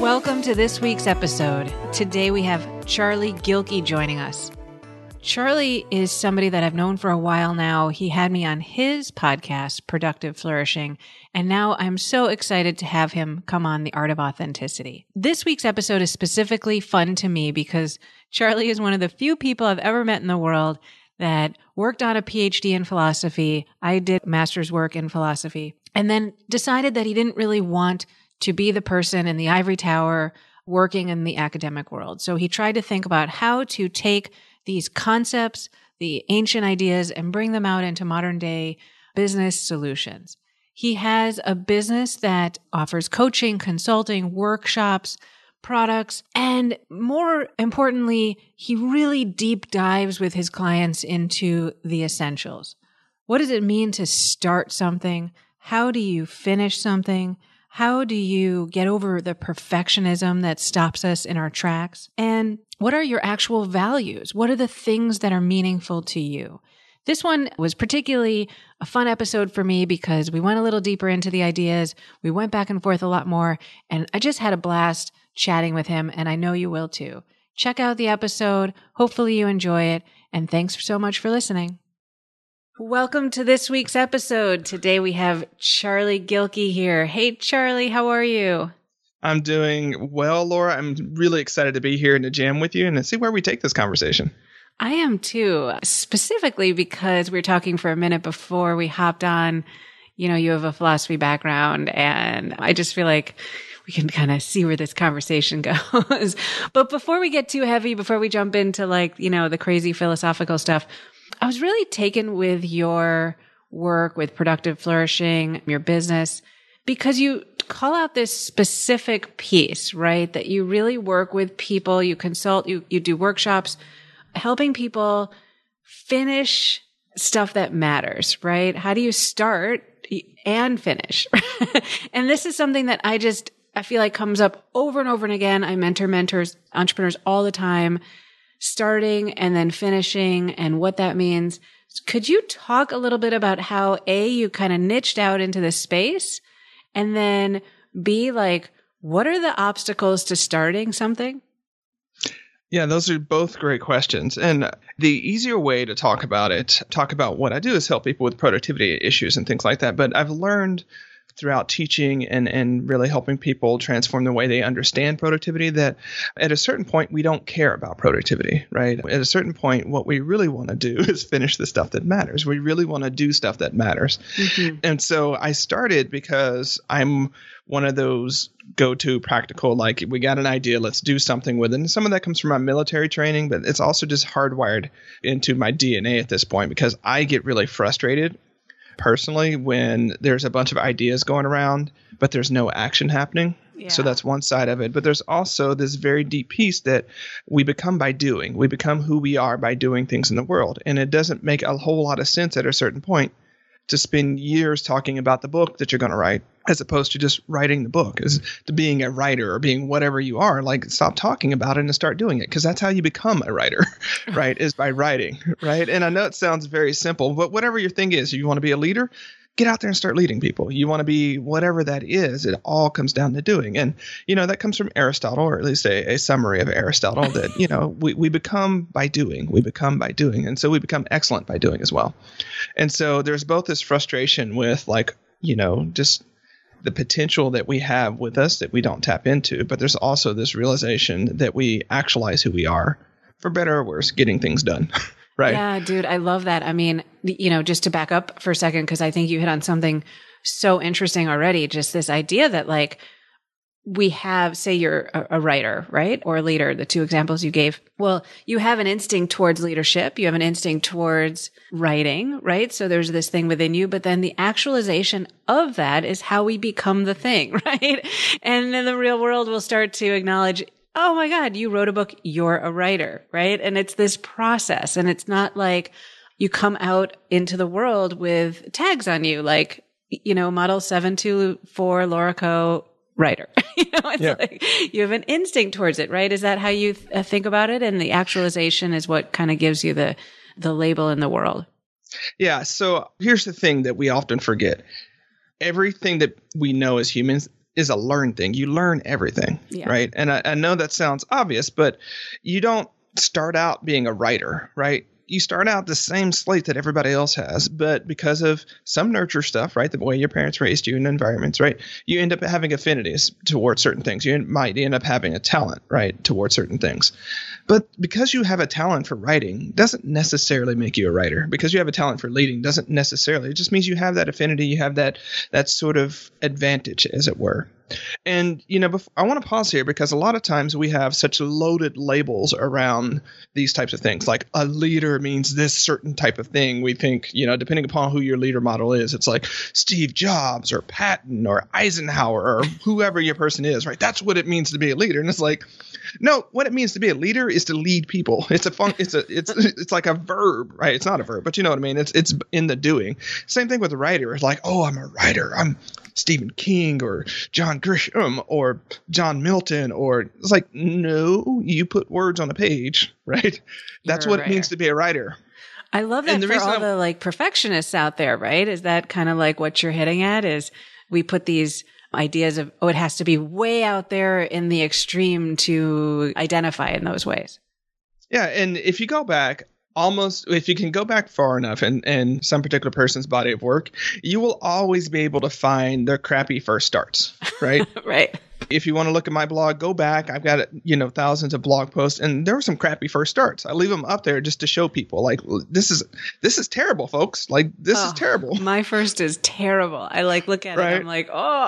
Welcome to this week's episode. Today we have Charlie Gilkey joining us. Charlie is somebody that I've known for a while now. He had me on his podcast, Productive Flourishing, and now I'm so excited to have him come on The Art of Authenticity. This week's episode is specifically fun to me because Charlie is one of the few people I've ever met in the world that worked on a PhD in philosophy. I did master's work in philosophy, and then decided that he didn't really want to be the person in the ivory tower working in the academic world. So he tried to think about how to take these concepts, the ancient ideas, and bring them out into modern day business solutions. He has a business that offers coaching, consulting, workshops, products, and more importantly, he really deep dives with his clients into the essentials. What does it mean to start something? How do you finish something? How do you get over the perfectionism that stops us in our tracks? And what are your actual values? What are the things that are meaningful to you? This one was particularly a fun episode for me because we went a little deeper into the ideas. We went back and forth a lot more, and I just had a blast chatting with him, and I know you will too. Check out the episode. Hopefully you enjoy it, and thanks so much for listening. Welcome to this week's episode. Today we have Charlie Gilkey here. Hey, Charlie, how are you? I'm doing well, Laura. I'm really excited to be here and to jam with you and to see where we take this conversation. I am too, specifically because we were talking for a minute before we hopped on. You know, you have a philosophy background, and I just feel like we can kind of see where this conversation goes. But before we get too heavy, before we jump into the crazy philosophical stuff, I was really taken with your work with Productive Flourishing, your business, because you call out this specific piece, right? That you really work with people, you consult, you do workshops, helping people finish stuff that matters, right? How do you start and finish? And this is something that I feel like comes up over and over and again. I mentor entrepreneurs all the time, starting and then finishing and what that means. Could you talk a little bit about how you kind of niched out into this space, and then B, what are the obstacles to starting something? Yeah, those are both great questions. And the easier way to talk about what I do is help people with productivity issues and things like that. But I've learned throughout teaching and really helping people transform the way they understand productivity that at a certain point, we don't care about productivity, right? At a certain point, what we really want to do is finish the stuff that matters. We really want to do stuff that matters. Mm-hmm. And so I started because I'm one of those go-to practical, we got an idea, let's do something with it. And some of that comes from my military training, but it's also just hardwired into my DNA at this point because I get really frustrated personally when there's a bunch of ideas going around, but there's no action happening. Yeah. So that's one side of it. But there's also this very deep piece that we become by doing. We become who we are by doing things in the world. And it doesn't make a whole lot of sense at a certain point to spend years talking about the book that you're going to write, as opposed to just writing the book, as to being a writer or being whatever you are. Stop talking about it and start doing it, because that's how you become a writer, right? Is by writing, right? And I know it sounds very simple, but whatever your thing is, you want to be a leader, get out there and start leading people. You want to be whatever that is, it all comes down to doing. And, that comes from Aristotle, or at least a summary of Aristotle, that, we become by doing. We become by doing. And so we become excellent by doing as well. And so there's both this frustration with just the potential that we have with us that we don't tap into, but there's also this realization that we actualize who we are, for better or worse, getting things done. Right. Yeah, dude, I love that. I mean, just to back up for a second, because I think you hit on something so interesting already, just this idea that we have, say you're a writer, right? Or a leader, the two examples you gave. Well, you have an instinct towards leadership. You have an instinct towards writing, right? So there's this thing within you, but then the actualization of that is how we become the thing, right? And then the real world will start to acknowledge, oh my God, you wrote a book, you're a writer, right? And it's this process. And it's not like you come out into the world with tags on you, model 724 Laura Co. writer. You have an instinct towards it, right? Is that how you think about it? And the actualization is what kind of gives you the label in the world. Yeah. So here's the thing that we often forget. Everything that we know as humans is a learned thing. You learn everything, right? And I know that sounds obvious, but you don't start out being a writer, right? You start out the same slate that everybody else has, but because of some nurture stuff, right, the way your parents raised you in environments, right, you end up having affinities towards certain things. You might end up having a talent, right, towards certain things. But because you have a talent for writing doesn't necessarily make you a writer. Because you have a talent for leading doesn't necessarily. It just means you have that affinity. You have that sort of advantage, as it were. And, I want to pause here because a lot of times we have such loaded labels around these types of things. Like a leader means this certain type of thing. We think, depending upon who your leader model is, it's like Steve Jobs or Patton or Eisenhower or whoever your person is, right? That's what it means to be a leader. And it's like, no, what it means to be a leader is to lead people. It's like a verb, right? It's not a verb, but you know what I mean? It's in the doing. Same thing with a writer. It's like, oh, I'm a writer. I'm Stephen King or John Grisham or John Milton, or it's like, no, you put words on a page, right? That's what it means to be a writer. I love that for all the perfectionists out there, right? Is that kind of like what you're hitting at is we put these ideas of, it has to be way out there in the extreme to identify in those ways. Yeah. And if you go back, if you can go back far enough in some particular person's body of work, you will always be able to find their crappy first starts, right? Right. If you want to look at my blog, go back. I've got, thousands of blog posts, and there were some crappy first starts. I leave them up there just to show people, like, this is terrible, folks. Like, this is terrible. My first is terrible. I look at it, I'm like,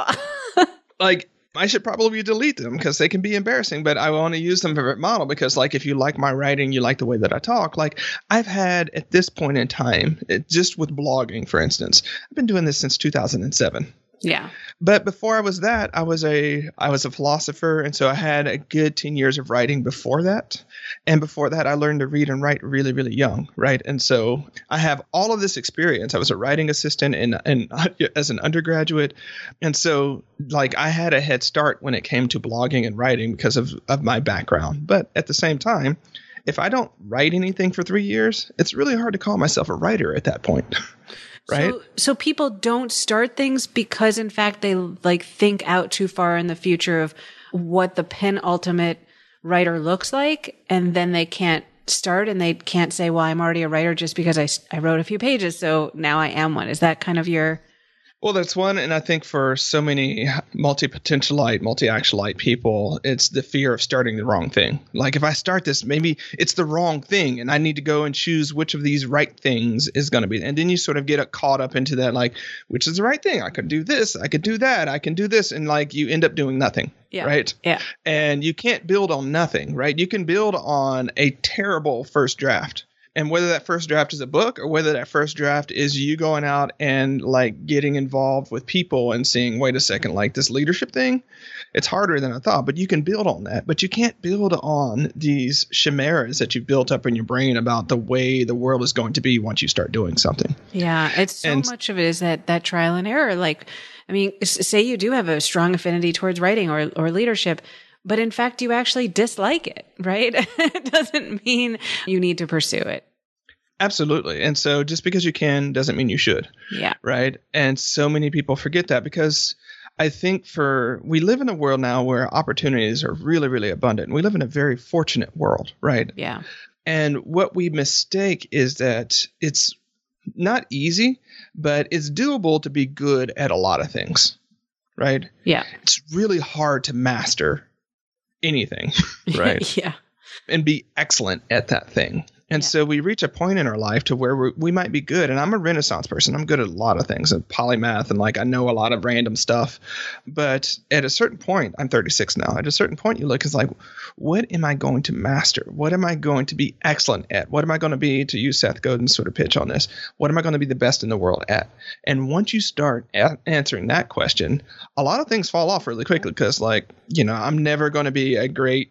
oh. Like, I should probably delete them because they can be embarrassing, but I want to use them for a model because, like, if you like my writing, you like the way that I talk, like, I've had at this point in time, just with blogging, for instance, I've been doing this since 2007. Yeah. But before I was that, I was a philosopher. And so I had a good 10 years of writing before that. And before that, I learned to read and write really, really young. Right. And so I have all of this experience. I was a writing assistant and as an undergraduate. And so, like, I had a head start when it came to blogging and writing because of my background. But at the same time, if I don't write anything for 3 years, it's really hard to call myself a writer at that point. Right. So people don't start things because, in fact, they think out too far in the future of what the penultimate writer looks like, and then they can't start and they can't say, well, I'm already a writer just because I wrote a few pages, so now I am one. Is that kind of your... Well, that's one. And I think for so many multi-potentialite, multi-actualite people, it's the fear of starting the wrong thing. Like, if I start this, maybe it's the wrong thing and I need to go and choose which of these right things is going to be. And then you sort of get caught up into that, like, which is the right thing? I could do this. I could do that. I can do this. And, like, you end up doing nothing. Yeah. Right. Yeah. And you can't build on nothing. Right. You can build on a terrible first draft. And whether that first draft is a book or whether that first draft is you going out and, like, getting involved with people and seeing, wait a second, like, this leadership thing, it's harder than I thought. But you can build on that. But you can't build on these chimeras that you've built up in your brain about the way the world is going to be once you start doing something. Yeah. It's much of it is that trial and error. Like, I mean, say you do have a strong affinity towards writing or leadership, but in fact, you actually dislike it, right? It doesn't mean you need to pursue it. Absolutely. And so just because you can doesn't mean you should. Yeah. Right. And so many people forget that because I think we live in a world now where opportunities are really, really abundant. We live in a very fortunate world. Right. Yeah. And what we mistake is that it's not easy, but it's doable to be good at a lot of things. Right. Yeah. It's really hard to master anything. Right. Yeah. And be excellent at that thing. And so we reach a point in our life to where we might be good. And I'm a Renaissance person. I'm good at a lot of things, and polymath, and, like, I know a lot of random stuff. But at a certain point, I'm 36 now. At a certain point, you look, it's like, what am I going to master? What am I going to be excellent at? What am I going to be, to use Seth Godin's sort of pitch on this, what am I going to be the best in the world at? And once you start answering that question, a lot of things fall off really quickly because, like, I'm never going to be a great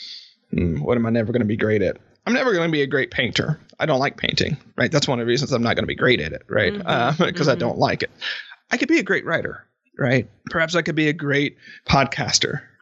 what am I never going to be great at? I'm never going to be a great painter. I don't like painting, right? That's one of the reasons I'm not going to be great at it, right? Because I don't like it. I could be a great writer, right? Perhaps I could be a great podcaster,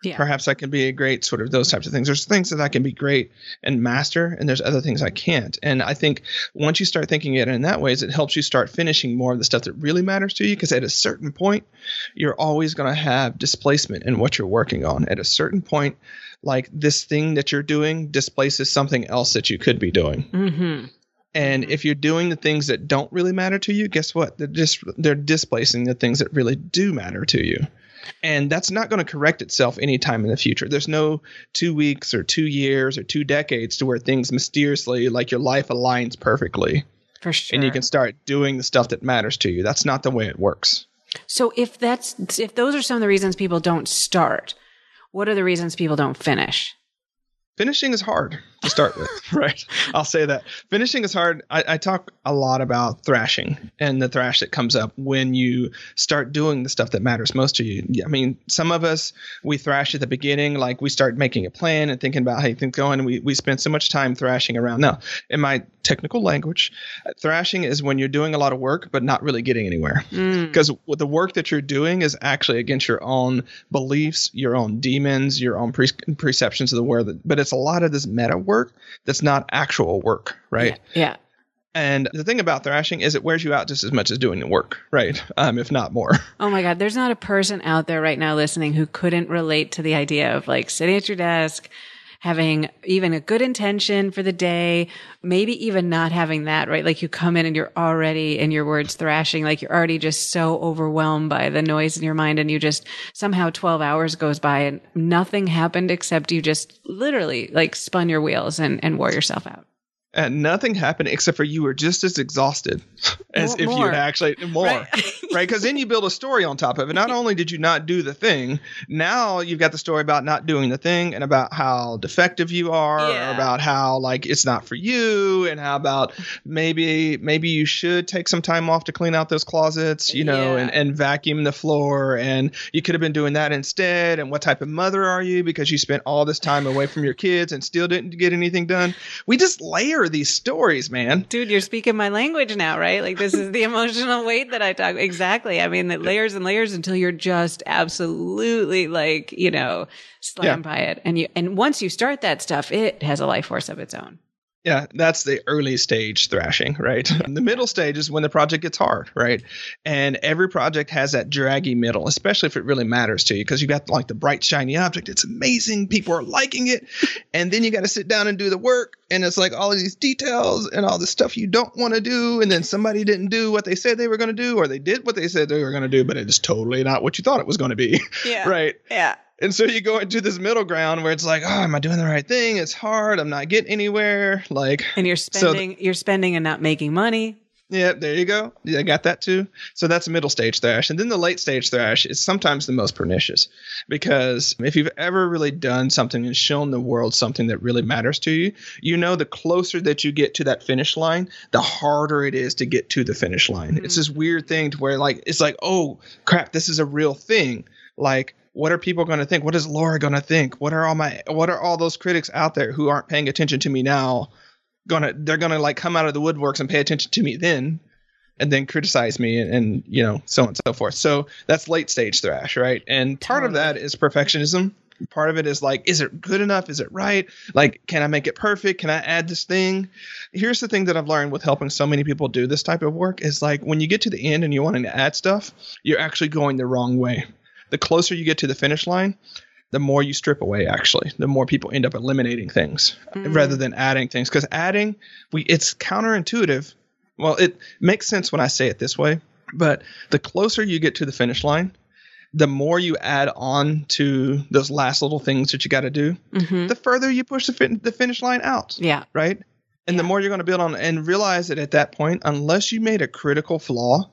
Yeah. Perhaps I can be a great sort of those types of things. There's things that I can be great and master, and there's other things I can't. And I think once you start thinking it in that ways, it helps you start finishing more of the stuff that really matters to you. Because at a certain point, you're always going to have displacement in what you're working on. At a certain point, like this thing that you're doing displaces something else that you could be doing. Mm-hmm. And if you're doing the things that don't really matter to you, guess what? They're displacing the things that really do matter to you. And that's not going to correct itself anytime in the future. There's no 2 weeks or 2 years or 2 decades to where things mysteriously, like your life aligns perfectly. For sure. And you can start doing the stuff that matters to you. That's not the way it works. So if those are some of the reasons people don't start, what are the reasons people don't finish? Finishing is hard to start with, right? I'll say that. Finishing is hard. I talk a lot about thrashing and the thrash that comes up when you start doing the stuff that matters most to you. I mean, some of us, we thrash at the beginning, like we start making a plan and thinking about how you think going, and we spend so much time thrashing around. Now, in my technical language, thrashing is when you're doing a lot of work, but not really getting anywhere. Because the work that you're doing is actually against your own beliefs, your own demons, your own perceptions of the world. But it's a lot of this meta work that's not actual work, right? Yeah. And the thing about thrashing is it wears you out just as much as doing the work, right? If not more. Oh my God. There's not a person out there right now listening who couldn't relate to the idea of like sitting at your desk, having even a good intention for the day, maybe even not having that, right? Like you come in and you're already, in your words, thrashing, like you're already just so overwhelmed by the noise in your mind, and you just somehow 12 hours goes by and nothing happened except you just literally like spun your wheels and wore yourself out. And nothing happened except for you were just as exhausted as if you had actually right? Because then you build a story on top of it. Not only did you not do the thing, now you've got the story about not doing the thing and about how defective you are, or about how like it's not for you, and how about maybe you should take some time off to clean out those closets, you know, and vacuum the floor, and you could have been doing that instead. And what type of mother are you because you spent all this time away from your kids and still didn't get anything done? We just layer these stories, man. Dude, you're speaking my language now, right? Like this is the emotional weight that I talk. Exactly. I mean, the layers and layers until you're just absolutely like, you know, slammed by it. And once you start that stuff, it has a life force of its own. Yeah, that's the early stage thrashing, right? The middle stage is when the project gets hard, right? And every project has that draggy middle, especially if it really matters to you, because you got like the bright, shiny object. It's amazing. People are liking it. And then you got to sit down and do the work. And it's like all of these details and all this stuff you don't want to do. And then somebody didn't do what they said they were going to do, or they did what they said they were going to do, but it is totally not what you thought it was going to be. Yeah. Right. Yeah. And so you go into this middle ground where it's like, oh, am I doing the right thing? It's hard. I'm not getting anywhere. Like, and you're spending and not making money. Yeah, there you go. Yeah, I got that too. So that's middle stage thrash. And then the late stage thrash is sometimes the most pernicious, because if you've ever really done something and shown the world something that really matters to you, you know, the closer that you get to that finish line, the harder it is to get to the finish line. Mm-hmm. It's this weird thing to where like, it's like, oh crap, this is a real thing. Like, what are people going to think? What is Laura going to think? What are all those critics out there who aren't paying attention to me now? They're gonna like come out of the woodworks and pay attention to me then, and then criticize me and you know, so on and so forth. So that's late stage thrash, right? And part of that is perfectionism. Part of it is like, is it good enough? Is it right? Like, can I make it perfect? Can I add this thing? Here's the thing that I've learned with helping so many people do this type of work is like, when you get to the end and you're wanting to add stuff, you're actually going the wrong way. The closer you get to the finish line, the more you strip away, actually, the more people end up eliminating things rather than adding things. Because adding, it's counterintuitive. Well, it makes sense when I say it this way, but the closer you get to the finish line, the more you add on to those last little things that you got to do, the further you push the finish line out. Yeah. Right. And the more you're going to build on, and realize that at that point, unless you made a critical flaw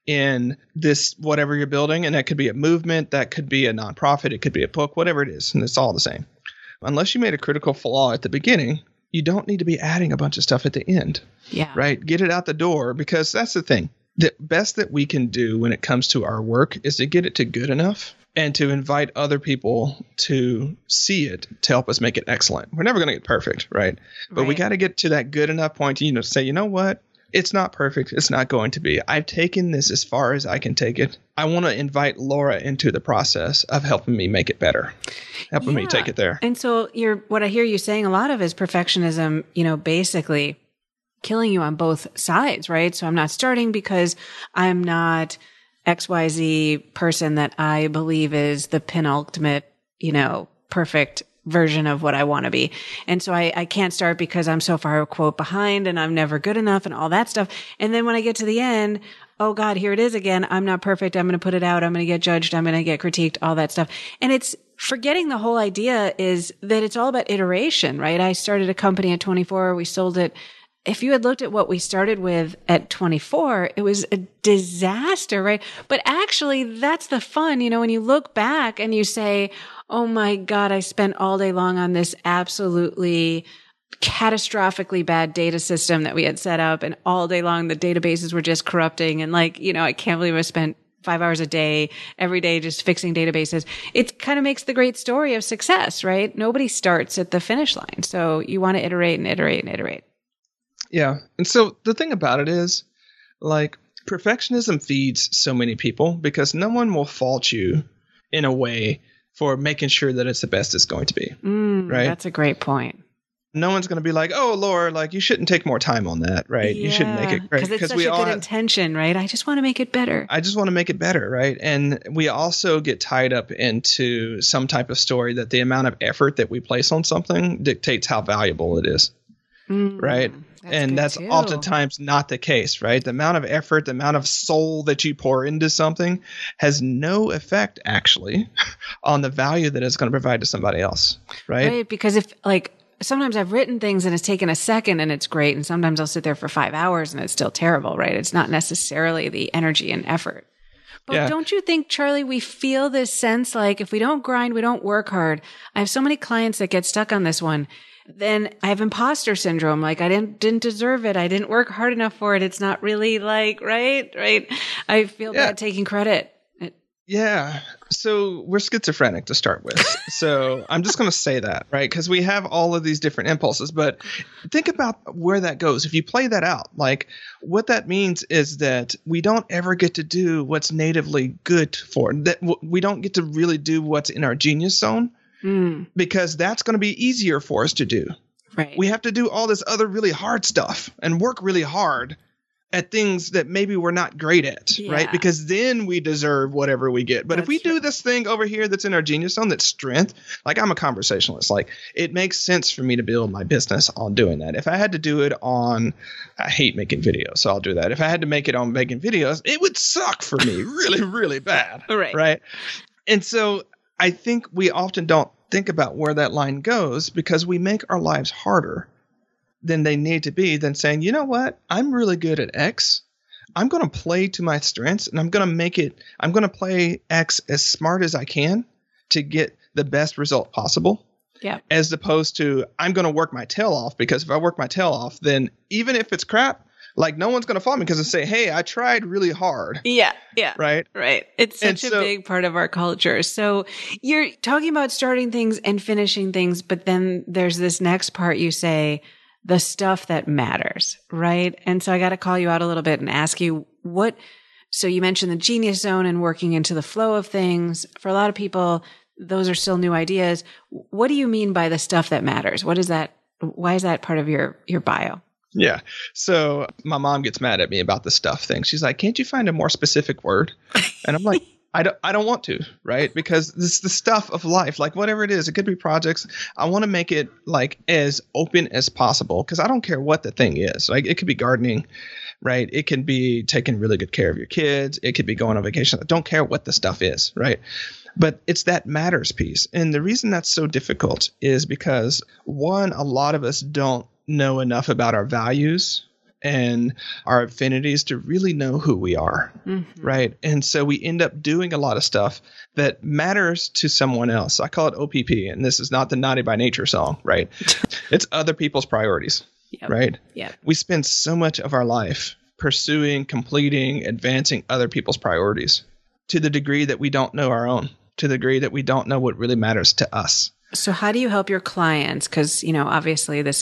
in this, whatever you're building, and that could be a movement, that could be a nonprofit, it could be a book, whatever it is, and it's all the same. Unless you made a critical flaw at the beginning, you don't need to be adding a bunch of stuff at the end. Yeah. Right? Get it out the door, because that's the thing. The best that we can do when it comes to our work is to get it to good enough and to invite other people to see it to help us make it excellent. We're never going to get perfect, right? But we got to get to that good enough point to, say, you know what? It's not perfect. It's not going to be. I've taken this as far as I can take it. I want to invite Laura into the process of helping me make it better, helping me take it there. And so what I hear you saying a lot of is perfectionism, basically killing you on both sides, right? So I'm not starting because I'm not XYZ person that I believe is the penultimate, perfect version of what I want to be. And so I can't start because I'm so far, quote, behind and I'm never good enough and all that stuff. And then when I get to the end, oh God, here it is again. I'm not perfect. I'm going to put it out. I'm going to get judged. I'm going to get critiqued, all that stuff. And it's forgetting the whole idea is that it's all about iteration, right? I started a company at 24. We sold it. If you had looked at what we started with at 24, it was a disaster, right? But actually, that's the fun. When you look back and you say, oh my God, I spent all day long on this absolutely catastrophically bad data system that we had set up. And all day long, the databases were just corrupting. And I can't believe I spent 5 hours a day, every day, just fixing databases. It kind of makes the great story of success, right? Nobody starts at the finish line. So you want to iterate and iterate and iterate. Yeah. And so the thing about it is, perfectionism feeds so many people because no one will fault you in a way for making sure that it's the best it's going to be. Right? That's a great point. No one's going to be like, oh, Laura, you shouldn't take more time on that, right? Yeah, you shouldn't make it great. Because it's such a good intention, right? I just want to make it better. I just want to make it better, right? And we also get tied up into some type of story that the amount of effort that we place on something dictates how valuable it is, right? That's oftentimes not the case, right? The amount of effort, the amount of soul that you pour into something has no effect, actually, on the value that it's going to provide to somebody else, right? Right, because if, sometimes I've written things and it's taken a second and it's great, and sometimes I'll sit there for 5 hours and it's still terrible, right? It's not necessarily the energy and effort. But don't you think, Charlie, we feel this sense if we don't grind, we don't work hard. I have so many clients that get stuck on this one. Then I have imposter syndrome. I didn't deserve it. I didn't work hard enough for it. It's not really right. I feel bad taking credit. Yeah. So we're schizophrenic to start with. So I'm just going to say that, right? Because we have all of these different impulses. But think about where that goes. If you play that out, what that means is that we don't ever get to do what's natively good for it. That we don't get to really do what's in our genius zone. Because that's going to be easier for us to do. Right. We have to do all this other really hard stuff and work really hard at things that maybe we're not great at, right? Because then we deserve whatever we get. But if we do this thing over here that's in our genius zone, that's strength, I'm a conversationalist. It makes sense for me to build my business on doing that. If I had to do it on, I hate making videos, so I'll do that. If I had to make it on making videos, it would suck for me really, really bad. Right. And so I think we often don't think about where that line goes because we make our lives harder than they need to be than saying, you know what, I'm really good at X. I'm going to play to my strengths and I'm going to play X as smart as I can to get the best result possible. Yeah. As opposed to I'm going to work my tail off because if I work my tail off, then even if it's crap, no one's going to follow me because they say, hey, I tried really hard. Yeah. Right? It's such a big part of our culture. So you're talking about starting things and finishing things, but then there's this next part you say, the stuff that matters, right? And so I got to call you out a little bit and ask you so you mentioned the genius zone and working into the flow of things. For a lot of people, those are still new ideas. What do you mean by the stuff that matters? What is that? Why is that part of your bio? Yeah. So my mom gets mad at me about the stuff thing. She's like, can't you find a more specific word? And I'm like, I don't want to, right? Because this is the stuff of life, whatever it is, it could be projects. I want to make it as open as possible because I don't care what the thing is. It could be gardening, right? It can be taking really good care of your kids. It could be going on vacation. I don't care what the stuff is, right? But it's that matters piece. And the reason that's so difficult is because one, a lot of us don't know enough about our values and our affinities to really know who we are, right? And so we end up doing a lot of stuff that matters to someone else. I call it OPP, and this is not the Naughty by Nature song, right? It's other people's priorities, right? Yeah. We spend so much of our life pursuing, completing, advancing other people's priorities to the degree that we don't know our own, to the degree that we don't know what really matters to us. So how do you help your clients? Because, obviously this is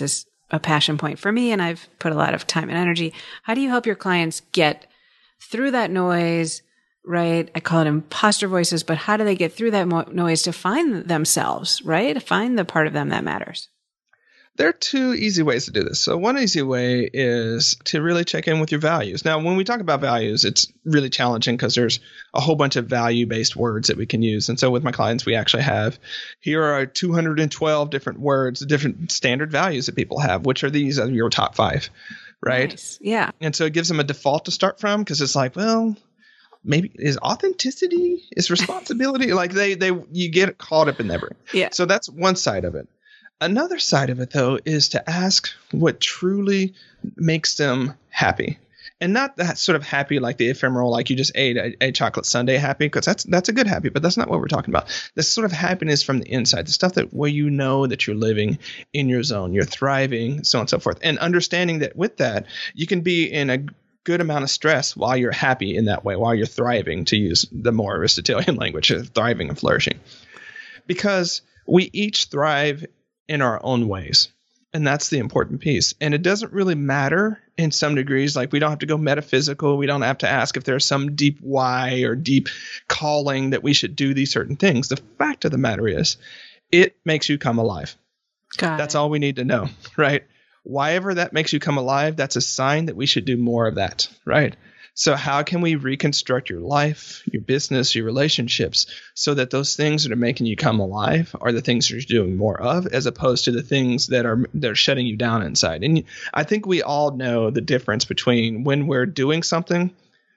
a passion point for me and I've put a lot of time and energy. How do you help your clients get through that noise, right? I call it imposter voices, but how do they get through that noise to find themselves, right? To find the part of them that matters? There are two easy ways to do this. So one easy way is to really check in with your values. Now, when we talk about values, it's really challenging because there's a whole bunch of value-based words that we can use. And so with my clients, we actually have, here are 212 different words, different standard values that people have, which are these are your top 5, right? Nice. Yeah. And so it gives them a default to start from because it's like, well, maybe is authenticity, is responsibility, like you get caught up in everything. Yeah. So that's one side of it. Another side of it, though, is to ask what truly makes them happy. And not that sort of happy like the ephemeral, like you just ate a chocolate sundae happy, because that's a good happy, but that's not what we're talking about. This sort of happiness from the inside, the stuff that where you know that you're living in your zone, you're thriving, so on and so forth. And understanding that with that, you can be in a good amount of stress while you're happy in that way, while you're thriving, to use the more Aristotelian language of thriving and flourishing. Because we each thrive in our own ways. And that's the important piece. And it doesn't really matter in some degrees. Like we don't have to go metaphysical. We don't have to ask if there's some deep why or deep calling that we should do these certain things. The fact of the matter is, it makes you come alive. That's all we need to know, right? Why ever that makes you come alive, that's a sign that we should do more of that, right? So how can we reconstruct your life, your business, your relationships so that those things that are making you come alive are the things you're doing more of, as opposed to the things that are shutting you down inside? And I think we all know the difference between when we're doing something.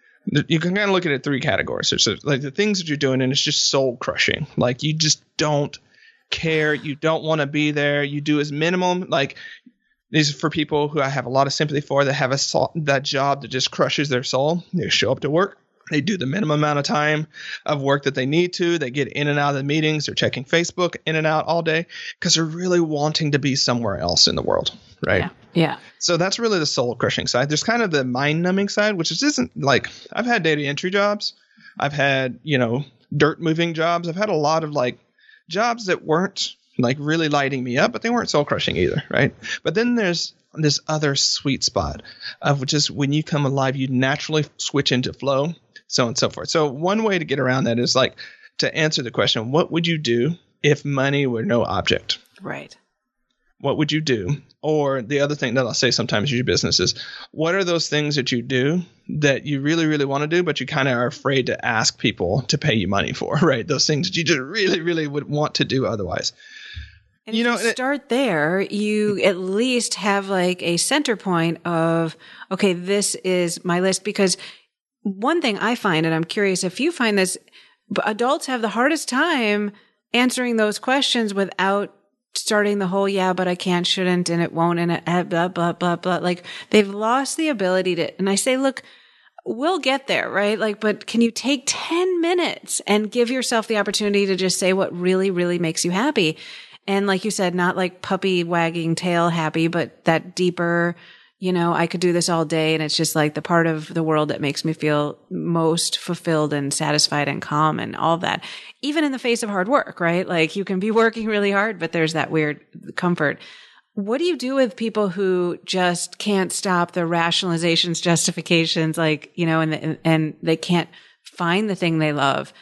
You can kind of look at it 3 categories. There's like the things that you're doing and it's just soul crushing. Like you just don't care. You don't want to be there. You do as minimum, like these are for people who I have a lot of sympathy for, that have that job that just crushes their soul. They show up to work. They do the minimum amount of time of work that they need to. They get in and out of the meetings. They're checking Facebook in and out all day because they're really wanting to be somewhere else in the world, right? Yeah. So that's really the soul crushing side. There's kind of the mind numbing side, which isn't like, I've had data entry jobs. I've had, dirt moving jobs. I've had a lot of like jobs that weren't like really lighting me up, but they weren't soul crushing either, right? But then there's this other sweet spot of which is when you come alive, you naturally switch into flow, so on and so forth. So one way to get around that is like to answer the question, what would you do if money were no object? Right. What would you do? Or the other thing that I'll say sometimes in your business is, what are those things that you do that you really, really want to do, but you kind of are afraid to ask people to pay you money for, right? Those things that you just really, really would want to do otherwise. And if you start there, you at least have like a center point of, okay, this is my list. Because one thing I find, and I'm curious if you find this, adults have the hardest time answering those questions without starting the whole, yeah, but I can't, shouldn't, and it won't, and it, blah, blah, blah, blah. Like they've lost the ability to, and I say, look, we'll get there, right? Like, but can you take 10 minutes and give yourself the opportunity to just say what really, really makes you happy? And like you said, not like puppy wagging tail happy, but that deeper, I could do this all day. And it's just like the part of the world that makes me feel most fulfilled and satisfied and calm and all that, even in the face of hard work, right? Like you can be working really hard, but there's that weird comfort. What do you do with people who just can't stop the rationalizations, justifications, like, and they can't find the thing they love?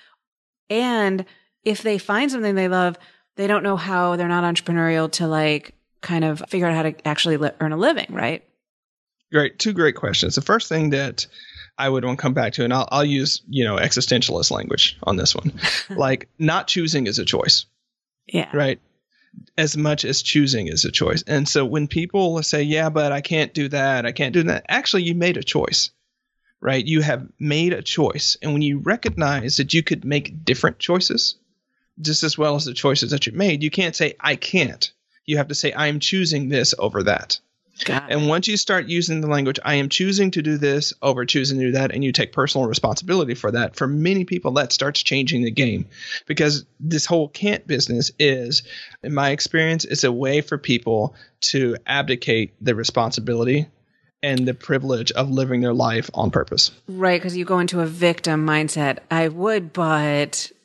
And if they find something they love, they don't know how, they're not entrepreneurial to like kind of figure out how to actually earn a living, right? Great. 2 great questions. The first thing that I would want to come back to, and I'll use, existentialist language on this one, like not choosing is a choice. Yeah. Right. As much as choosing is a choice. And so when people say, yeah, but I can't do that, actually you made a choice, right? You have made a choice. And when you recognize that you could make different choices, just as well as the choices that you made, you can't say, I can't. You have to say, I'm choosing this over that. And once you start using the language, I am choosing to do this over choosing to do that, and you take personal responsibility for that, for many people, that starts changing the game. Because this whole can't business is, in my experience, it's a way for people to abdicate the responsibility and the privilege of living their life on purpose. Right, because you go into a victim mindset. I would, but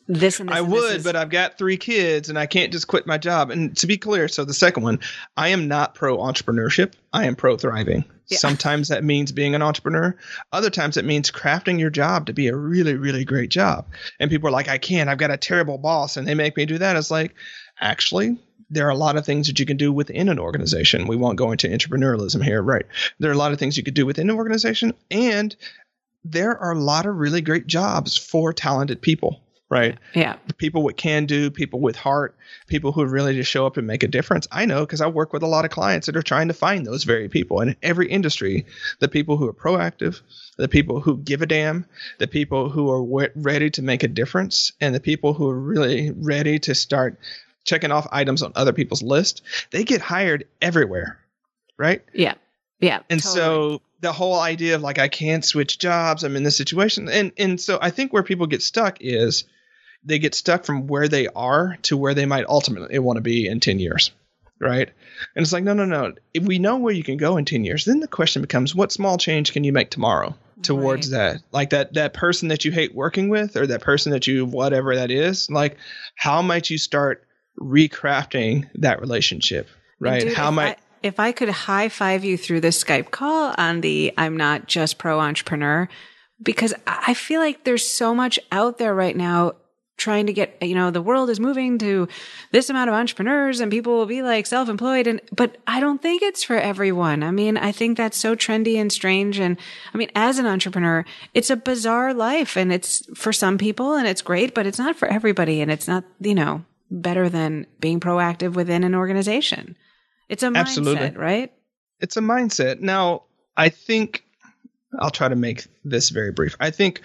this and this. I and would, this is... but I've got 3 kids and I can't just quit my job. And to be clear, so the second one, I am not pro entrepreneurship. I am pro thriving. Yeah. Sometimes that means being an entrepreneur. Other times it means crafting your job to be a really, really great job. And people are like, I can't, I've got a terrible boss and they make me do that. It's like, actually, there are a lot of things that you can do within an organization. We won't go into entrepreneurialism here, right? There are a lot of things you could do within an organization, and there are a lot of really great jobs for talented people, right? Yeah. People with can do, people with heart, people who really just show up and make a difference. I know because I work with a lot of clients that are trying to find those very people. And in every industry, the people who are proactive, the people who give a damn, the people who are ready to make a difference, and the people who are really ready to start checking off items on other people's list, they get hired everywhere, right? Yeah. Yeah. And totally. so the whole idea of like, I can't switch jobs, I'm in this situation. And so I think where people get stuck is they get stuck from where they are to where they might ultimately want to be in 10 years, right? And it's like, no. If we know where you can go in 10 years, then the question becomes, what small change can you make tomorrow towards that? Like that person that you hate working with, or that person that you, whatever that is, like how might you start recrafting that relationship, right? Dude, if I could high five you through this Skype call on the I'm not just pro entrepreneur, because I feel like there's so much out there right now trying to get, the world is moving to this amount of entrepreneurs and people will be like self-employed. But I don't think it's for everyone. I mean, I think that's so trendy and strange. And I mean, as an entrepreneur, it's a bizarre life and it's for some people and it's great, but it's not for everybody. And it's not, better than being proactive within an organization. It's a mindset, Absolutely. Right? It's a mindset. Now, I think I'll try to make this very brief. I think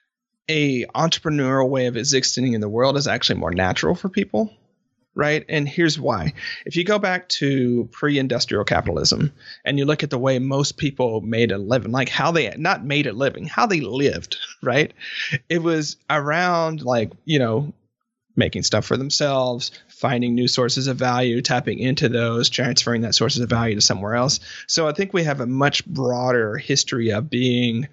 a entrepreneurial way of existing in the world is actually more natural for people, right? And here's why. If you go back to pre-industrial capitalism and you look at the way most people made a living, like how they not made a living, how they lived, right? It was around making stuff for themselves, finding new sources of value, tapping into those, transferring that sources of value to somewhere else. So I think we have a much broader history of being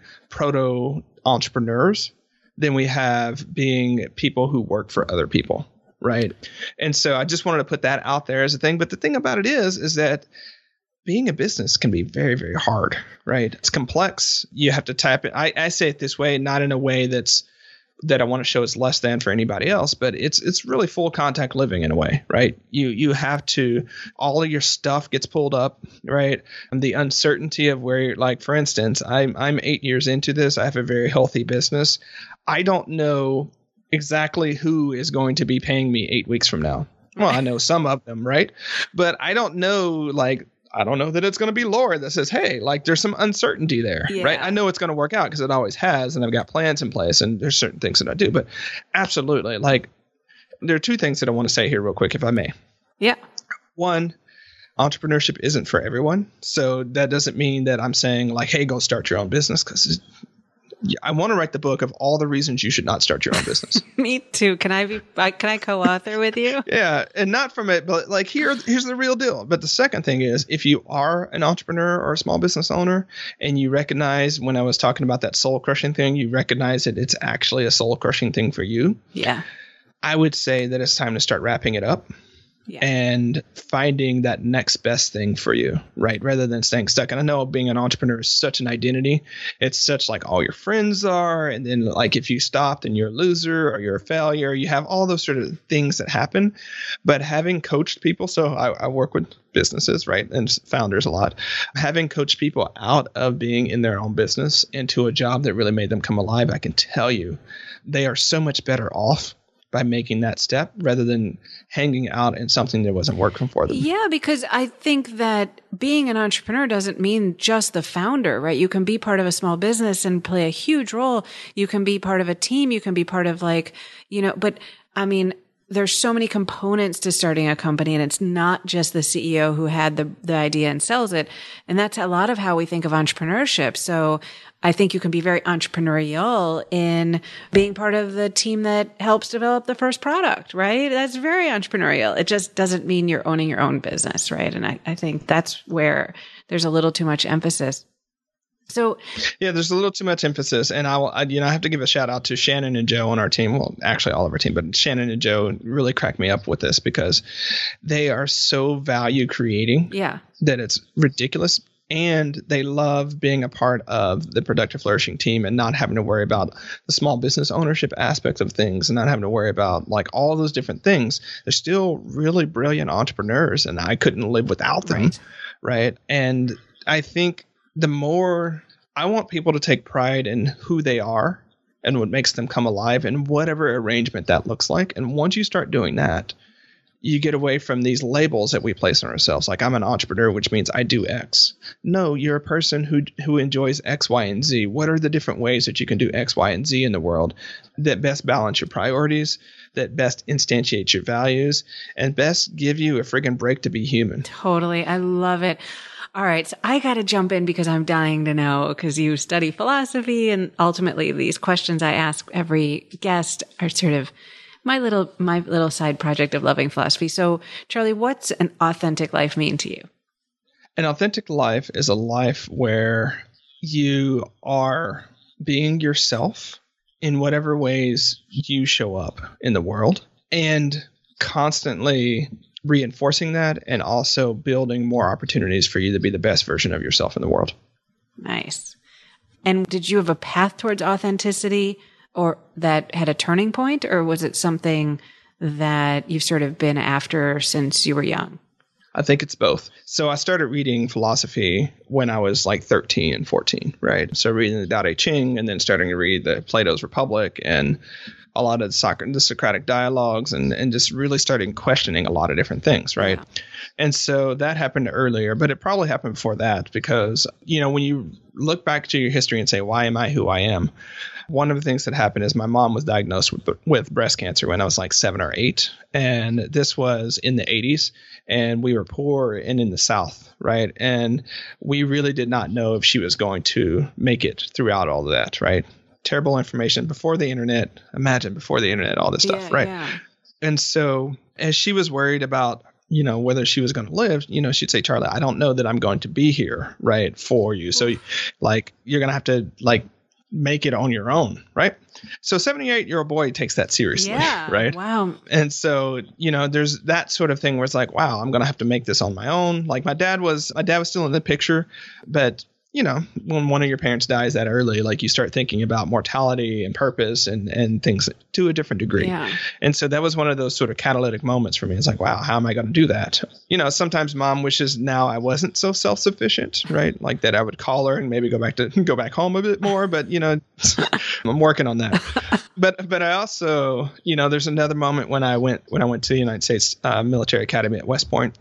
proto-entrepreneurs than we have being people who work for other people, right? And so I just wanted to put that out there as a thing. But the thing about it is that being a business can be very, very hard, right? It's complex. You have to tap it. I say it this way, not in a way that I want to show is less than for anybody else, but it's really full contact living in a way, right? You have to, all of your stuff gets pulled up, right? And the uncertainty of where, like, for instance, I'm 8 years into this. I have a very healthy business. I don't know exactly who is going to be paying me 8 weeks from now. Well, I know some of them, right? But I don't know, I don't know that it's going to be Laura that says, hey, there's some uncertainty there, right? I know it's going to work out because it always has, and I've got plans in place, and there's certain things that I do. But absolutely, there are 2 things that I want to say here real quick, if I may. Yeah. One, entrepreneurship isn't for everyone. So that doesn't mean that I'm saying, hey, go start your own business, because I want to write the book of all the reasons you should not start your own business. Me too. Can I co-author with you? Yeah. And not from it, but here's the real deal. But the second thing is, if you are an entrepreneur or a small business owner and you recognize, when I was talking about that soul crushing thing, you recognize that it's actually a soul crushing thing for you. Yeah. I would say that it's time to start wrapping it up. Yeah. And finding that next best thing for you, right? Rather than staying stuck. And I know being an entrepreneur is such an identity. It's such all your friends are. And then if you stop, then you're a loser or you're a failure. You have all those sort of things that happen. But having coached people, so I work with businesses, right? And founders a lot. Having coached people out of being in their own business into a job that really made them come alive, I can tell you they are so much better off by making that step rather than hanging out in something that wasn't working for them. Yeah, because I think that being an entrepreneur doesn't mean just the founder, right? You can be part of a small business and play a huge role. You can be part of a team. You can be part of but I mean, there's so many components to starting a company, and it's not just the CEO who had the idea and sells it. And that's a lot of how we think of entrepreneurship. So I think you can be very entrepreneurial in being part of the team that helps develop the first product, right? That's very entrepreneurial. It just doesn't mean you're owning your own business, right? And I think that's where there's a little too much emphasis. So yeah, there's a little too much emphasis, and I have to give a shout out to Shannon and Joe on our team. Well, actually all of our team, but Shannon and Joe really crack me up with this because they are so value creating that it's ridiculous. And they love being a part of the Productive Flourishing team and not having to worry about the small business ownership aspect of things and not having to worry about like all those different things. They're still really brilliant entrepreneurs, and I couldn't live without them. Right. And I think the more I want people to take pride in who they are and what makes them come alive in whatever arrangement that looks like. And once you start doing that, you get away from these labels that we place on ourselves. Like, I'm an entrepreneur, which means I do X. No, you're a person who enjoys X, Y, and Z. What are the different ways that you can do X, Y, and Z in the world that best balance your priorities, that best instantiate your values, and best give you a friggin' break to be human? Totally. I love it. All right. So I got to jump in because I'm dying to know, because you study philosophy, and ultimately these questions I ask every guest are sort of my little side project of loving philosophy. So, Charlie, what's an authentic life mean to you? An authentic life is a life where you are being yourself in whatever ways you show up in the world, and constantly reinforcing that and also building more opportunities for you to be the best version of yourself in the world. Nice. And did you have a path towards authenticity, or that had a turning point, or was it something that you've sort of been after since you were young? I think it's both. So I started reading philosophy when I was like 13 and 14, right? So reading the Tao Te Ching, and then starting to read the Plato's Republic and a lot of the Socratic dialogues, and just really starting questioning a lot of different things, right? Yeah. And so that happened earlier, but it probably happened before that because, when you look back to your history and say, why am I who I am? One of the things that happened is my mom was diagnosed with breast cancer when I was like 7 or 8. And this was in the 80s, and we were poor and in the South, right? And we really did not know if she was going to make it throughout all of that, right? Terrible information before the internet. Imagine before the internet, all this stuff, right? Yeah. And so as she was worried about, whether she was going to live, she'd say, Charlie, I don't know that I'm going to be here, right, for you. So like, you're going to have to like make it on your own, right? So 78-year-old boy takes that seriously, right? Wow. And so, there's that sort of thing where it's like, wow, I'm going to have to make this on my own. Like my dad was still in the picture, but when one of your parents dies that early, like you start thinking about mortality and purpose and things to a different degree. Yeah. And so that was one of those sort of catalytic moments for me. It's like, wow, how am I going to do that? Sometimes mom wishes now I wasn't so self-sufficient, right? Like that I would call her and maybe go back home a bit more, but I'm working on that. But I also, there's another moment when I went to the United States Military Academy at West Point.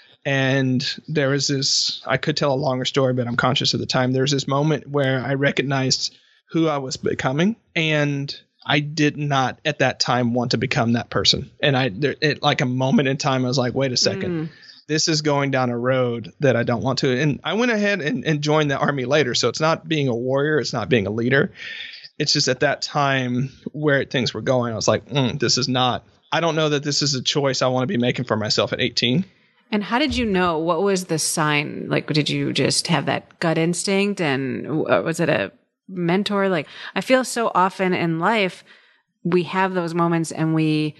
And there was this, I could tell a longer story, but I'm conscious of the time. There was this moment where I recognized who I was becoming, and I did not at that time want to become that person. And at like a moment in time, I was like, wait a second, this is going down a road that I don't want to. And I went ahead and joined the Army later. So it's not being a warrior. It's not being a leader. It's just at that time where things were going, I was like, I don't know that this is a choice I want to be making for myself at 18. And how did you know? What was the sign? Like, did you just have that gut instinct? And was it a mentor? Like, I feel so often in life, we have those moments and we,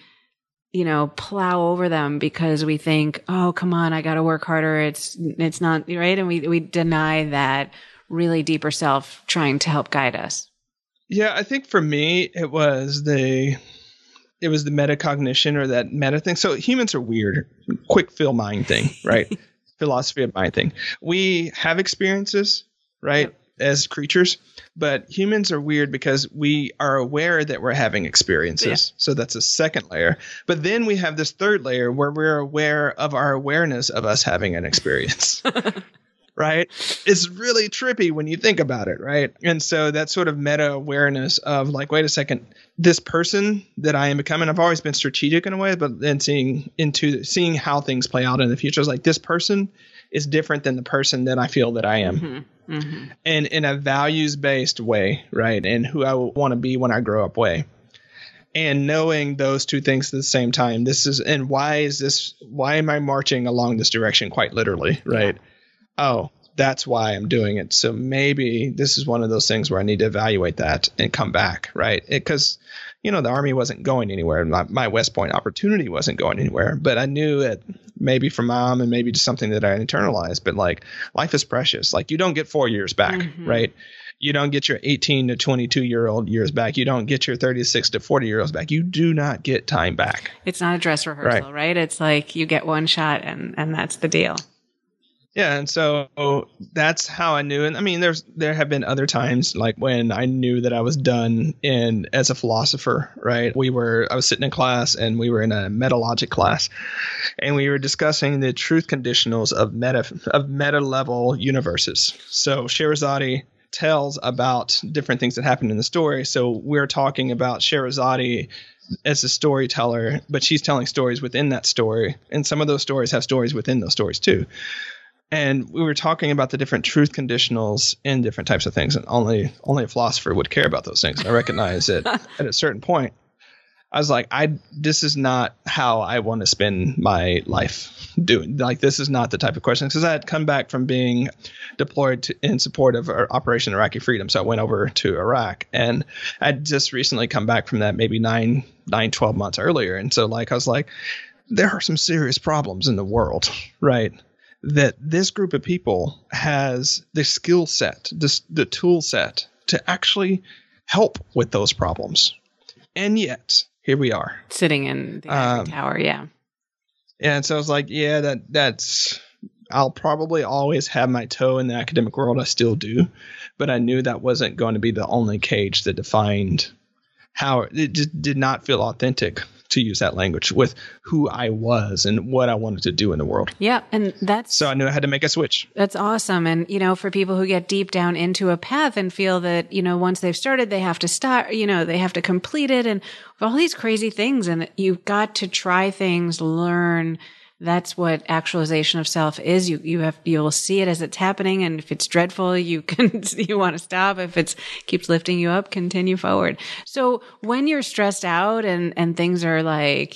plow over them because we think, oh, come on, I got to work harder. It's not right. And we deny that really deeper self trying to help guide us. Yeah, I think for me, it was the metacognition or that meta thing. So humans are weird, quick fill mind thing, right? Philosophy of mind thing. We have experiences, right, as creatures, but humans are weird because we are aware that we're having experiences. Yeah. So that's a second layer. But then we have this third layer where we're aware of our awareness of us having an experience. Right? It's really trippy when you think about it, right? And so that sort of meta awareness of like, wait a second, this person that I am becoming, I've always been strategic in a way, but then seeing how things play out in the future, is like this person is different than the person that I feel that I am. Mm-hmm. Mm-hmm. And in a values-based way, right? And who I want to be when I grow up way. And knowing those two things at the same time, why am I marching along this direction quite literally, right? Yeah. Oh, that's why I'm doing it. So maybe this is one of those things where I need to evaluate that and come back, right? Because, the Army wasn't going anywhere. My West Point opportunity wasn't going anywhere. But I knew it maybe from Mom and maybe just something that I internalized. But like, life is precious. Like, you don't get 4 years back, right? You don't get your 18 to 22-year-old years back. You don't get your 36 to 40-year-olds back. You do not get time back. It's not a dress rehearsal, right? It's like you get one shot and that's the deal. Yeah, and so that's how I knew. And I mean, there have been other times like when I knew that I was done as a philosopher, right? I was sitting in class and we were in a metalogic class, and we were discussing the truth conditionals of meta level universes. So Sherazade tells about different things that happen in the story. So we're talking about Sherazade as a storyteller, but she's telling stories within that story, and some of those stories have stories within those stories too. And we were talking about the different truth conditionals in different types of things, and only a philosopher would care about those things. I recognize that at a certain point, I was like, this is not how I want to spend my life doing. Like, this is not the type of question. Because I had come back from being deployed in support of Operation Iraqi Freedom. So I went over to Iraq, and I'd just recently come back from that maybe 12 months earlier. And so I was like, there are some serious problems in the world, right? That this group of people has the skill set, the tool set to actually help with those problems. And yet, here we are. Sitting in the ivory tower, yeah. And so I was like, yeah, that's I'll probably always have my toe in the academic world. I still do. But I knew that wasn't going to be the only cage that defined how it just did not feel authentic to use that language with who I was and what I wanted to do in the world. Yeah. And so I knew I had to make a switch. That's awesome. And, for people who get deep down into a path and feel that, once they've started, they have to start, they have to complete it and all these crazy things. And you've got to try things, learn. That's what actualization of self is. You'll see it as it's happening. And if it's dreadful, you want to stop. If it keeps lifting you up, continue forward. So when you're stressed out and things are like,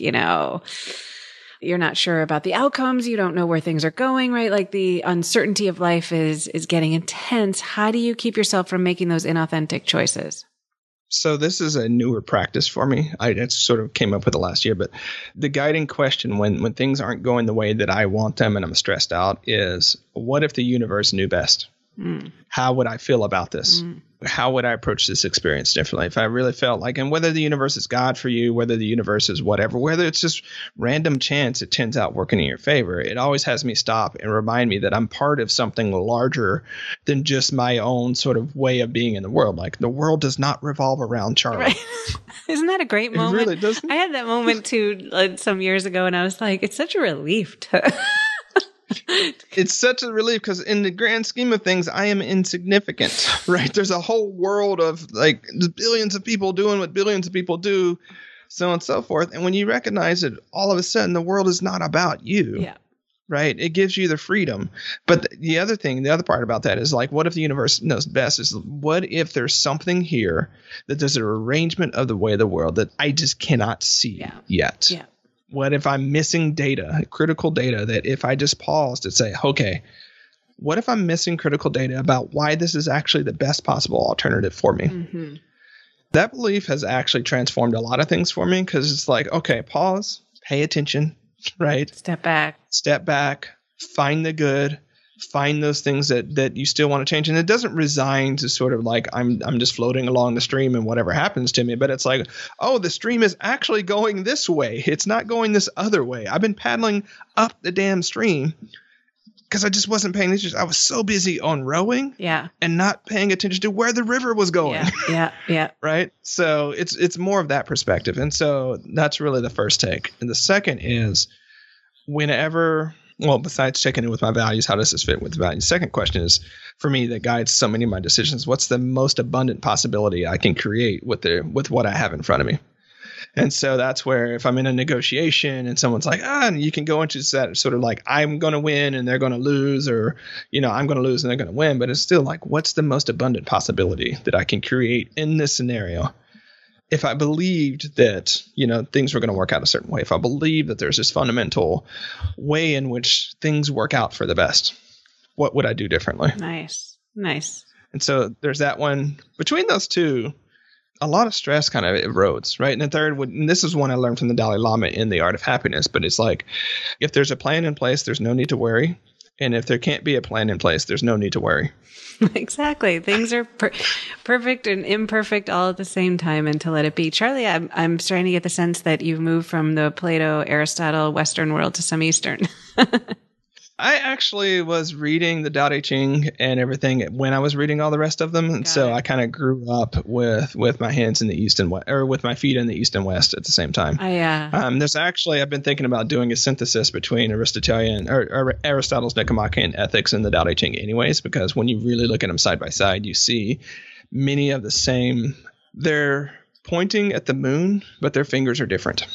you're not sure about the outcomes, you don't know where things are going, right? Like the uncertainty of life is getting intense. How do you keep yourself from making those inauthentic choices? So this is a newer practice for me. I sort of came up with it last year, but the guiding question when things aren't going the way that I want them and I'm stressed out is, what if the universe knew best? How would I feel about this? How would I approach this experience differently? If I really felt like, and whether the universe is God for you, whether the universe is whatever, whether it's just random chance it turns out working in your favor, it always has me stop and remind me that I'm part of something larger than just my own sort of way of being in the world. Like, the world does not revolve around Charlie. Right. Isn't that a great moment? It really doesn't. I had that moment too some years ago, and I was like, it's such a relief to... It's such a relief because in the grand scheme of things, I am insignificant, right? There's a whole world of like billions of people doing what billions of people do, so on and so forth. And when you recognize that all of a sudden the world is not about you, right? It gives you the freedom. But the other part about that is like, what if the universe knows best? Is what if there's something here that there's an arrangement of the way of the world that I just cannot see yet? Yeah. What if I'm missing data, critical data, that if I just paused and say, okay, what if I'm missing critical data about why this is actually the best possible alternative for me? Mm-hmm. That belief has actually transformed a lot of things for me, because it's like, okay, pause, pay attention, right? Step back, find the good, find those things that you still want to change. And it doesn't resign to sort of like, I'm just floating along the stream and whatever happens to me. But it's like, oh, the stream is actually going this way. It's not going this other way. I've been paddling up the damn stream because I just wasn't paying attention. I was so busy on rowing and not paying attention to where the river was going. Yeah. Right. So it's more of that perspective. And so that's really the first take. And the second is besides checking in with my values, how does this fit with the values? Second question is, for me, that guides so many of my decisions. What's the most abundant possibility I can create with what I have in front of me? And so that's where, if I'm in a negotiation and someone's like, and you can go into that sort of like, I'm going to win and they're going to lose, or, I'm going to lose and they're going to win. But it's still like, what's the most abundant possibility that I can create in this scenario? If I believed that, things were going to work out a certain way, if I believe that there's this fundamental way in which things work out for the best, what would I do differently? Nice. Nice. And so there's that one. Between those two, a lot of stress kind of erodes, right? And the third and this is one I learned from the Dalai Lama in The Art of Happiness, but it's like, if there's a plan in place, there's no need to worry. And if there can't be a plan in place, there's no need to worry. Exactly. Things are perfect and imperfect all at the same time, and to let it be. Charlie, I'm starting to get the sense that you've moved from the Plato, Aristotle, Western world to some Eastern. I actually was reading the Tao Te Ching and everything when I was reading all the rest of them. And so I kind of grew up with my hands in the East and West, or with my feet in the East and West at the same time. There's actually, I've been thinking about doing a synthesis between Aristotelian or Aristotle's Nicomachean Ethics and the Tao Te Ching anyways, because when you really look at them side by side, you see many of the same. They're pointing at the moon, but their fingers are different.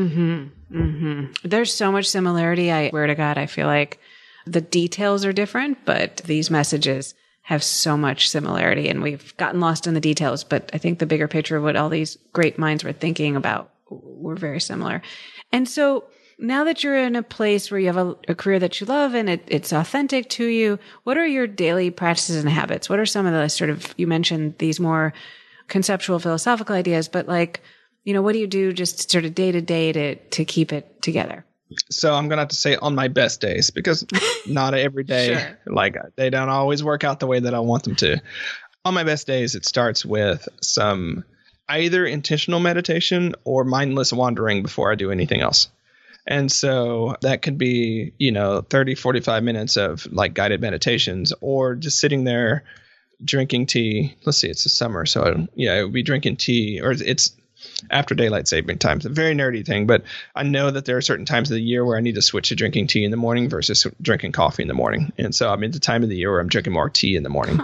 There's so much similarity. I swear to God, I feel like the details are different, but these messages have so much similarity, and we've gotten lost in the details. But I think the bigger picture of what all these great minds were thinking about were very similar. And so now that you're in a place where you have a career that you love and it's authentic to you, what are your daily practices and habits? What are some of the sort of, you mentioned these more conceptual philosophical ideas, but like, what do you do just sort of day to day to keep it together? So I'm going to have to say on my best days, because not every day, Sure. Like they don't always work out the way that I want them to. On my best days, it starts with some either intentional meditation or mindless wandering before I do anything else. And so that could be, 30, 45 minutes of like guided meditations, or just sitting there drinking tea. Let's see, it's the summer. So yeah, it would be drinking tea, or it's after daylight saving time. It's a very nerdy thing, but I know that there are certain times of the year where I need to switch to drinking tea in the morning versus drinking coffee in the morning. And so I'm in the time of the year where I'm drinking more tea in the morning.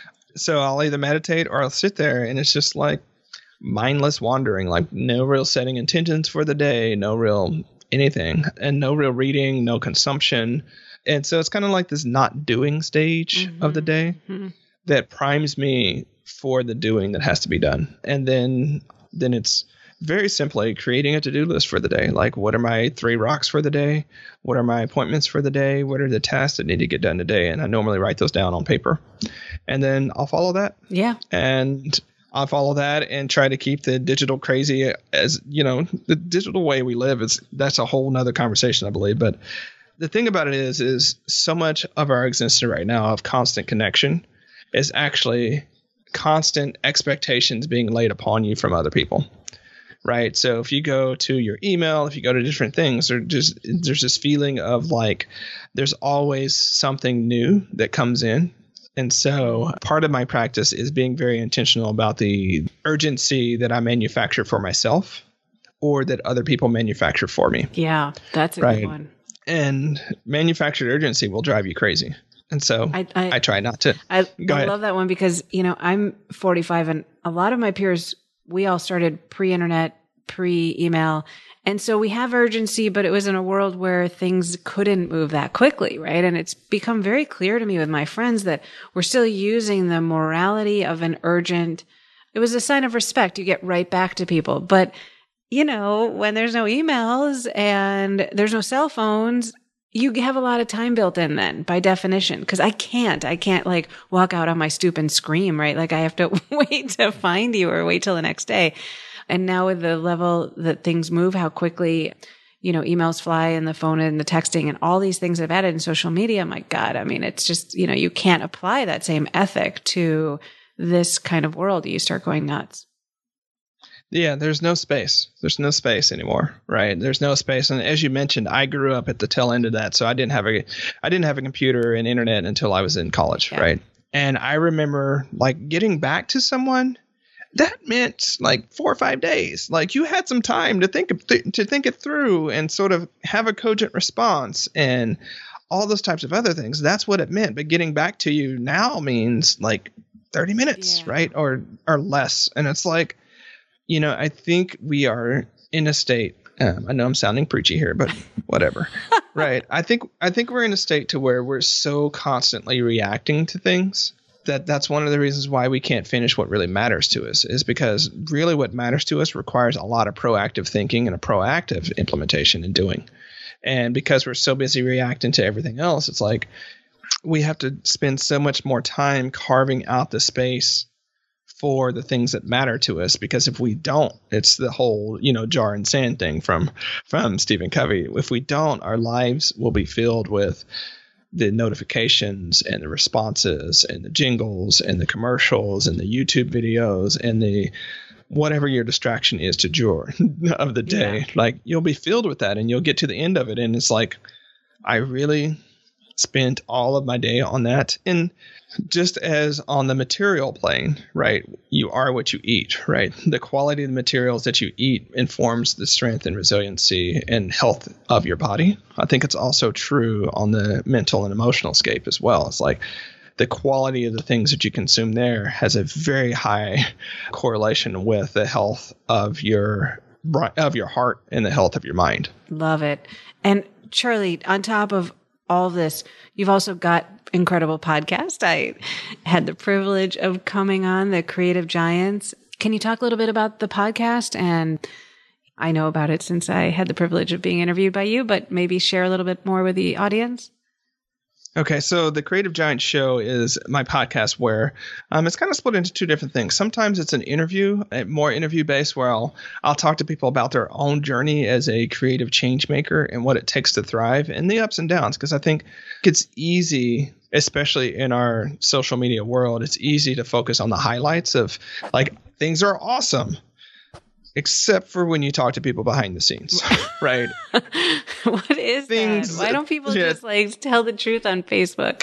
So I'll either meditate or I'll sit there, and it's just like mindless wandering, like no real setting intentions for the day, no real anything, and no real reading, no consumption. And so it's kind of like this not doing stage of the day that primes me for the doing that has to be done. And then it's very simply creating a to-do list for the day. Like, what are my 3 rocks for the day? What are my appointments for the day? What are the tasks that need to get done today? And I normally write those down on paper. And then I'll follow that. Yeah. And I'll follow that and try to keep the digital crazy as, the digital way we live. That's a whole nother conversation, I believe. But the thing about it is so much of our existence right now of constant connection is actually constant expectations being laid upon you from other people, right? So if you go to your email, if you go to different things, there's this feeling of like there's always something new that comes in. And so part of my practice is being very intentional about the urgency that I manufacture for myself or that other people manufacture for me. Yeah, that's a good one. And manufactured urgency will drive you crazy. And so I try not to. I love that one because, I'm 45 and a lot of my peers, we all started pre-internet, pre-email. And so we have urgency, but it was in a world where things couldn't move that quickly, right? And it's become very clear to me with my friends that we're still using the morality of an urgent. It was a sign of respect. You get right back to people. But, when there's no emails and there's no cell phones, you have a lot of time built in then by definition. Cause I can't like walk out on my stoop and scream, right? Like I have to wait to find you or wait till the next day. And now with the level that things move, how quickly, emails fly and the phone and the texting and all these things I've added in social media. My God. I mean, it's just, you can't apply that same ethic to this kind of world. You start going nuts. Yeah, there's no space. There's no space anymore, right? There's no space. And as you mentioned, I grew up at the tail end of that. So I didn't have a computer and internet until I was in college, right? And I remember like getting back to someone that meant like 4 or 5 days. Like you had some time to think it through and sort of have a cogent response and all those types of other things. That's what it meant. But getting back to you now means like 30 minutes, right? Or less. And it's like, I think we are in a state. I know I'm sounding preachy here, but whatever. Right. I think we're in a state to where we're so constantly reacting to things that's one of the reasons why we can't finish what really matters to us, is because really what matters to us requires a lot of proactive thinking and a proactive implementation and doing. And because we're so busy reacting to everything else, it's like we have to spend so much more time carving out the space for the things that matter to us, because if we don't, it's the whole, jar and sand thing from Stephen Covey. If we don't, our lives will be filled with the notifications and the responses and the jingles and the commercials and the YouTube videos and the whatever your distraction is to joy of the day. Yeah. Like, you'll be filled with that, and you'll get to the end of it, and it's like, I really spent all of my day on that. And just as on the material plane, right, you are what you eat, right? The quality of the materials that you eat informs the strength and resiliency and health of your body. I think it's also true on the mental and emotional scape as well. It's like the quality of the things that you consume there has a very high correlation with the health of your heart and the health of your mind. Love it. And Charlie, on top of all this, you've also got incredible podcast. I had the privilege of coming on the Creative Giants. Can you talk a little bit about the podcast? And I know about it since I had the privilege of being interviewed by you, but maybe share a little bit more with the audience. Okay, so the Creative Giant Show is my podcast where it's kind of split into two different things. Sometimes it's an interview, more interview-based, where I'll talk to people about their own journey as a creative change maker and what it takes to thrive and the ups and downs, because I think it's easy, especially in our social media world, it's easy to focus on the highlights of, like, things are awesome. Except for when you talk to people behind the scenes, right? What is that? Why don't people just tell the truth on Facebook?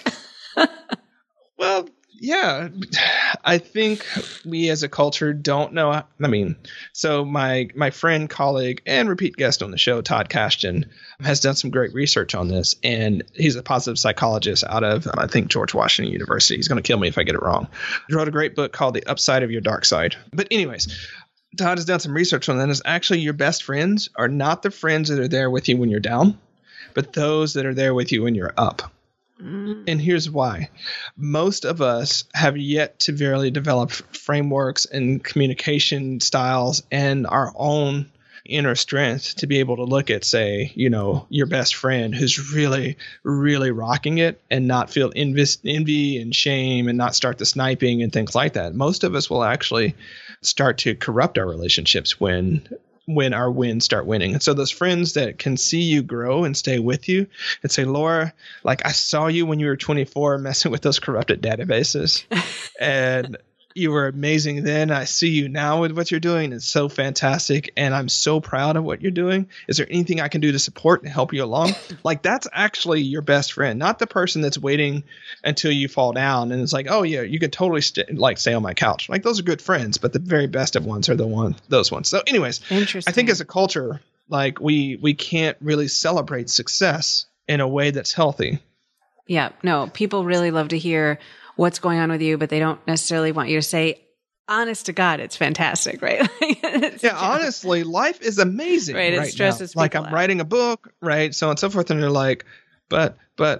Well, yeah, I think we as a culture don't know. I mean, so my friend, colleague, and repeat guest on the show, Todd Kashdan, has done some great research on this, and he's a positive psychologist out of, I think, George Washington University. He's going to kill me if I get it wrong. He wrote a great book called The Upside of Your Dark Side. But anyways, Todd has done some research on that. Is actually your best friends are not the friends that are there with you when you're down, but those that are there with you when you're up. And here's why. Most of us have yet to really develop frameworks and communication styles and our own inner strength to be able to look at, say, your best friend who's really, really rocking it and not feel envy and shame and not start the sniping and things like that. Most of us will actually start to corrupt our relationships when our wins start winning. And so those friends that can see you grow and stay with you and say, Laura, like, I saw you when you were 24 messing with those corrupted databases and you were amazing then. I see you now with what you're doing. It's so fantastic. And I'm so proud of what you're doing. Is there anything I can do to support and help you along? Like, that's actually your best friend, not the person that's waiting until you fall down. And it's like, oh yeah, you could totally stay on my couch. Like, those are good friends, but the very best of ones are those ones. So anyways, I think as a culture, like we can't really celebrate success in a way that's healthy. Yeah, no, people really love to hear what's going on with you, but they don't necessarily want you to say, honest to God, it's fantastic, right? Honestly, life is amazing right it stresses now. Like, I'm writing a book, right? So on and so forth. And they're like, but,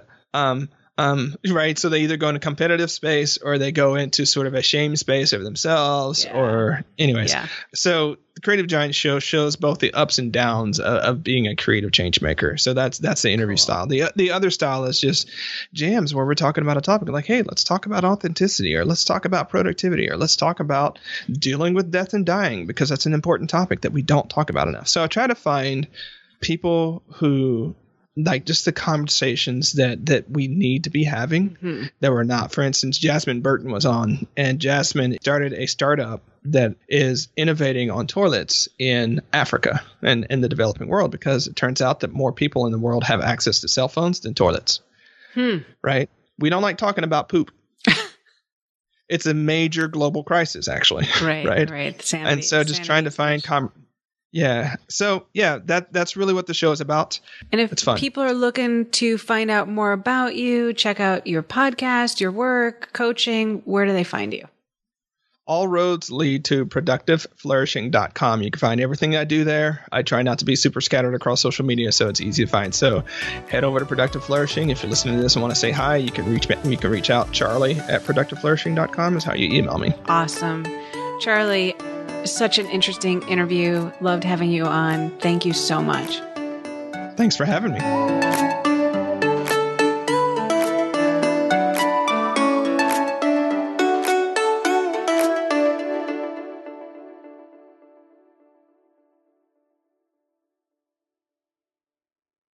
right. So they either go into competitive space or they go into sort of a shame space of themselves or anyways. Yeah. So the Creative Giant Show shows both the ups and downs of being a creative change maker. So that's the interview style. The other style is just jams where we're talking about a topic like, hey, let's talk about authenticity, or let's talk about productivity, or let's talk about dealing with death and dying, because that's an important topic that we don't talk about enough. So I try to find people who like just the conversations that we need to be having that we're not. For instance, Jasmine Burton was on, and Jasmine started a startup that is innovating on toilets in Africa and in the developing world, because it turns out that more people in the world have access to cell phones than toilets. Right? We don't like talking about poop. It's a major global crisis, actually. Right. And so just trying to find that's really what the show is about. And if people are looking to find out more about you, check out your podcast, your work, coaching, where do they find you? All roads lead to productiveflourishing.com. You can find everything I do there. I try not to be super scattered across social media, so it's easy to find. So head over to Productive Flourishing. If you're listening to this and want to say hi, you can reach out. Charlie at productiveflourishing.com is how you email me. Awesome. Charlie, such an interesting interview. Loved having you on. Thank you so much. Thanks for having me.